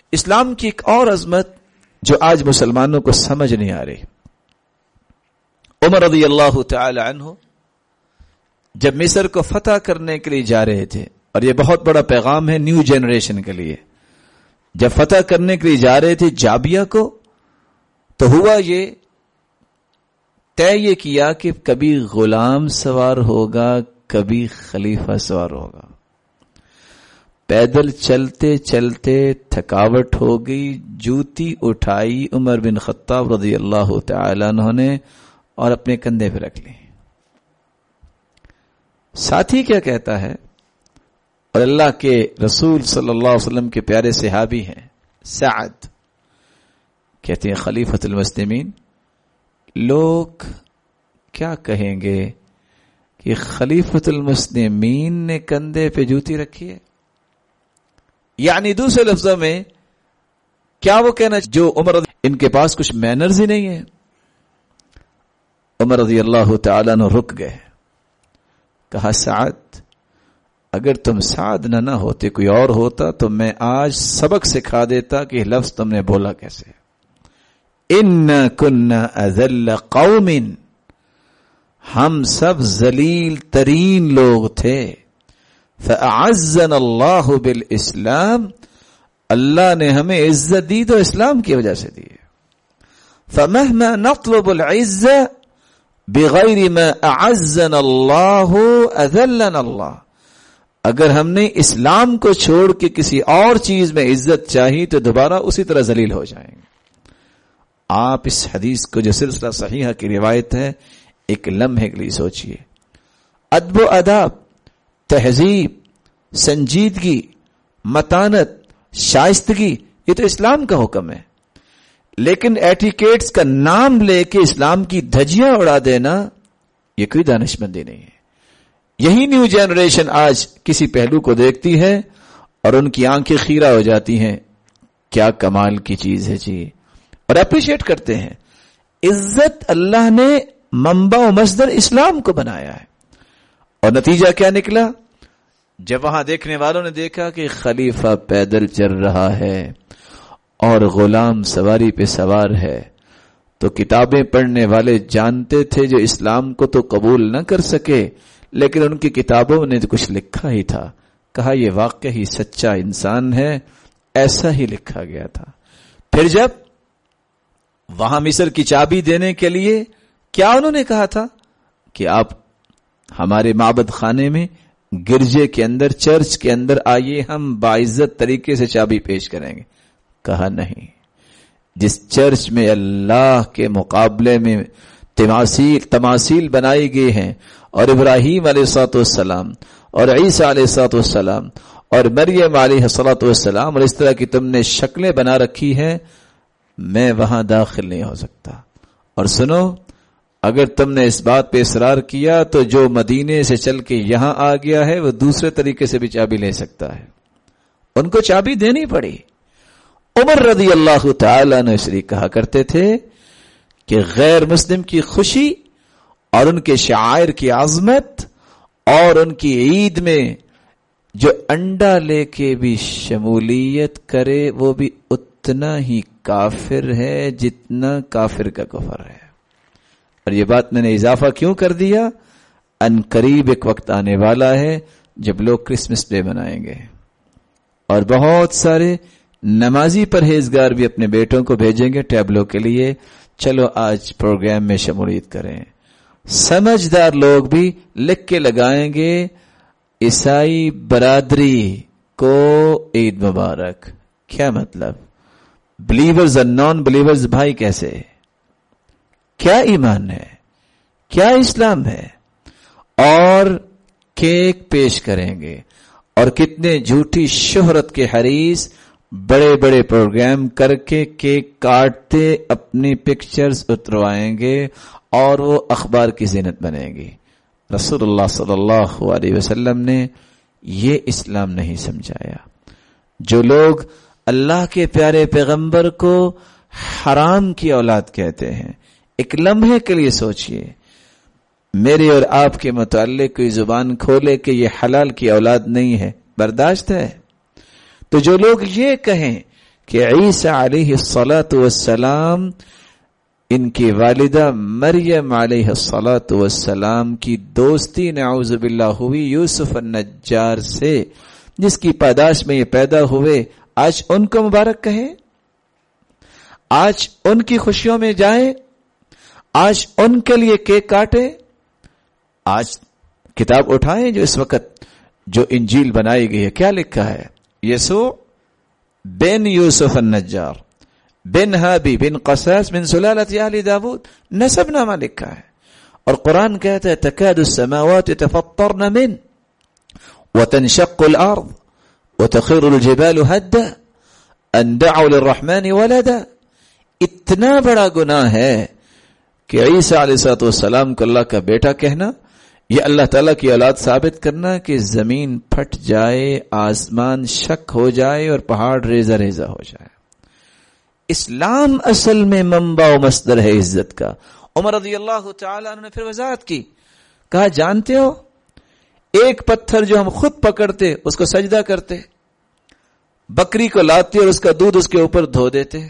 اسلام کی ایک اور عظمت جو آج مسلمانوں کو سمجھ نہیں آ رہی. عمر رضی اللہ تعالی عنہ جب مصر کو فتح کرنے کے لیے جا رہے تھے، اور یہ بہت بڑا پیغام ہے نیو جنریشن کے لیے، جب فتح کرنے کے لیے جا رہے تھے جابیہ کو، تو ہوا یہ طے کیا کہ کبھی غلام سوار ہوگا، کبھی خلیفہ سوار ہوگا. پیدل چلتے چلتے تھکاوٹ ہو گئی، جوتی اٹھائی عمر بن خطاب رضی اللہ تعالی عنہ نے اور اپنے کندھے پہ رکھ لی. ساتھی کیا کہتا ہے، اور اللہ کے رسول صلی اللہ علیہ وسلم کے پیارے صحابی ہیں سعد، کہتے ہیں خلیفۃ المسلمین، لوگ کیا کہیں گے کہ خلیفۃ المسلمین نے کندھے پہ جوتی رکھی ہے؟ یعنی دوسرے لفظوں میں کیا وہ کہنا جو عمر ان کے پاس کچھ مینرز ہی نہیں ہے. عمر رضی اللہ تعالیٰ عنہ رک گئے، کہا سعد، اگر تم سعد نہ ہوتے کوئی اور ہوتا تو میں آج سبق سکھا دیتا کہ لفظ تم نے بولا کیسے. ان کنا اذل قوم، ہم سب ذلیل ترین لوگ تھے. فاعزنا اللہ بالاسلام، اللہ نے ہمیں عزت دی تو اسلام کی وجہ سے دی. فمهما نطلب العزة بغیر ما اعزنا اللہ اذلنا اللہ، اگر ہم نے اسلام کو چھوڑ کے کسی اور چیز میں عزت چاہی تو دوبارہ اسی طرح ذلیل ہو جائیں گے. آپ اس حدیث کو جو سلسلہ صحیحہ کی روایت ہے ایک لمحے کے لیے سوچئے. ادب و آداب، تہذیب، سنجیدگی، متانت، شائستگی، یہ تو اسلام کا حکم ہے. لیکن ایٹیکیٹس کا نام لے کے اسلام کی دھجیاں اڑا دینا یہ کوئی دانشمندی نہیں ہے. یہی نیو جنریشن آج کسی پہلو کو دیکھتی ہے اور ان کی آنکھیں خیرہ ہو جاتی ہیں، کیا کمال کی چیز ہے جی، اور اپریشیٹ کرتے ہیں. عزت اللہ نے منبع و مصدر اسلام کو بنایا ہے. اور نتیجہ کیا نکلا؟ جب وہاں دیکھنے والوں نے دیکھا کہ خلیفہ پیدل چل رہا ہے اور غلام سواری پہ سوار ہے، تو کتابیں پڑھنے والے جانتے تھے جو اسلام کو تو قبول نہ کر سکے، لیکن ان کی کتابوں نے تو کچھ لکھا ہی تھا. کہا یہ واقعی سچا انسان ہے، ایسا ہی لکھا گیا تھا. پھر جب وہاں مصر کی چابی دینے کے لیے کیا انہوں نے کہا تھا کہ آپ ہمارے معبد خانے میں، گرجے کے اندر، چرچ کے اندر آئیے، ہم باعزت طریقے سے چابی پیش کریں گے. کہا نہیں، جس چرچ میں اللہ کے مقابلے میں تماثیل بنائی گئی ہیں، اور ابراہیم علیہ السلام اور عیسیٰ علیہ السلام اور مریم علیہ السلام اور اس طرح کی تم نے شکلیں بنا رکھی ہیں، میں وہاں داخل نہیں ہو سکتا. اور سنو، اگر تم نے اس بات پہ اصرار کیا تو جو مدینے سے چل کے یہاں آ گیا ہے وہ دوسرے طریقے سے بھی چابی لے سکتا ہے. ان کو چابی دینی پڑی. عمر رضی اللہ تعالیٰ نے اس لیے کہا کرتے تھے کہ غیر مسلم کی خوشی اور ان کے شعائر کی عظمت اور ان کی عید میں جو انڈا لے کے بھی شمولیت کرے وہ بھی اتنا ہی کافر ہے جتنا کافر کا کفر ہے. اور یہ بات میں نے اضافہ کیوں کر دیا؟ ان قریب ایک وقت آنے والا ہے جب لوگ کرسمس ڈے منائیں گے اور بہت سارے نمازی پرہیزگار بھی اپنے بیٹوں کو بھیجیں گے ٹیبلو کے لیے، چلو آج پروگرام میں شمولیت کریں. سمجھدار لوگ بھی لکھ کے لگائیں گے عیسائی برادری کو عید مبارک. کیا مطلب؟ بلیورز اور نان بلیورز بھائی کیسے؟ کیا ایمان ہے؟ کیا اسلام ہے؟ اور کیک پیش کریں گے اور کتنے جھوٹی شہرت کے حریص بڑے بڑے پروگرام کر کے کیک کاٹتے اپنی پکچرز اتروائیں گے اور وہ اخبار کی زینت بنے گی. رسول اللہ صلی اللہ علیہ وسلم نے یہ اسلام نہیں سمجھایا. جو لوگ اللہ کے پیارے پیغمبر کو حرام کی اولاد کہتے ہیں، ایک لمحے کے لیے سوچئے، میرے اور آپ کے متعلق کوئی زبان کھولے کہ یہ حلال کی اولاد نہیں ہے، برداشت ہے؟ تو جو لوگ یہ کہیں کہ عیسیٰ علیہ الصلاۃ والسلام ان کی والدہ مریم علیہ الصلاۃ والسلام کی دوستی نعوذ باللہ ہوئی یوسف النجار سے، جس کی پیدائش میں یہ پیدا ہوئے. آج ان کو مبارک کہیں، آج ان کی خوشیوں میں جائیں، آج ان کے لیے کیک کاٹیں. آج کتاب اٹھائیں جو اس وقت جو انجیل بنائی گئی ہے، کیا لکھا ہے؟ یسوع بن یوسف النجار بن ہابی بن قصاص بن سلالت آل داود، نسب نامہ لکھا ہے. اور قرآن کہتا ہے تکاد السماوات يتفطرن من وتنشق الارض وتخر الجبال هدا ان دعوا للرحمن ولدا. اتنا بڑا گناہ ہے کہ عیسیٰ علیہ السلام کو اللہ کا بیٹا کہنا، یہ اللہ تعالیٰ کی اولاد ثابت کرنا کہ زمین پھٹ جائے، آسمان شک ہو جائے اور پہاڑ ریزہ ریزہ ہو جائے. اسلام اصل میں منبع و مصدر ہے عزت کا. عمر رضی اللہ تعالیٰ عنہ نے پھر وضاحت کی، کہا جانتے ہو ایک پتھر جو ہم خود پکڑتے اس کو سجدہ کرتے، بکری کو لاتے اور اس کا دودھ اس کے اوپر دھو دیتے،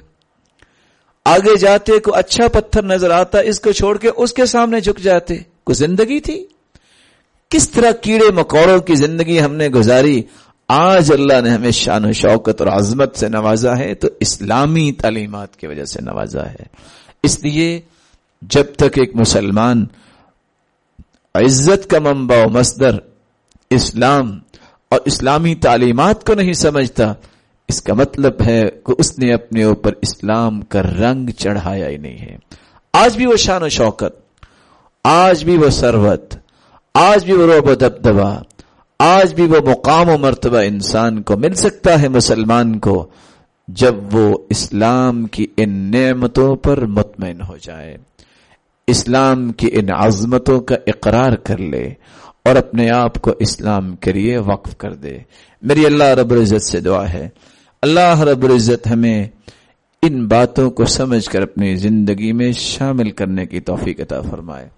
آگے جاتے کو اچھا پتھر نظر آتا اس کو چھوڑ کے اس کے سامنے جھک جاتے. کوئی زندگی تھی؟ کس طرح کیڑے مکوڑوں کی زندگی ہم نے گزاری. آج اللہ نے ہمیں شان و شوکت اور عظمت سے نوازا ہے تو اسلامی تعلیمات کی وجہ سے نوازا ہے. اس لیے جب تک ایک مسلمان عزت کا منبع و مصدر اسلام اور اسلامی تعلیمات کو نہیں سمجھتا، اس کا مطلب ہے کہ اس نے اپنے اوپر اسلام کا رنگ چڑھایا ہی نہیں ہے. آج بھی وہ شان و شوکت، آج بھی وہ ثروت، آج بھی وہ رعب و دبدبہ، آج بھی وہ مقام و مرتبہ انسان کو مل سکتا ہے مسلمان کو جب وہ اسلام کی ان نعمتوں پر مطمئن ہو جائے، اسلام کی ان عظمتوں کا اقرار کر لے اور اپنے آپ کو اسلام کے لیے وقف کر دے. میری اللہ رب العزت سے دعا ہے، اللہ رب العزت ہمیں ان باتوں کو سمجھ کر اپنی زندگی میں شامل کرنے کی توفیق عطا فرمائے.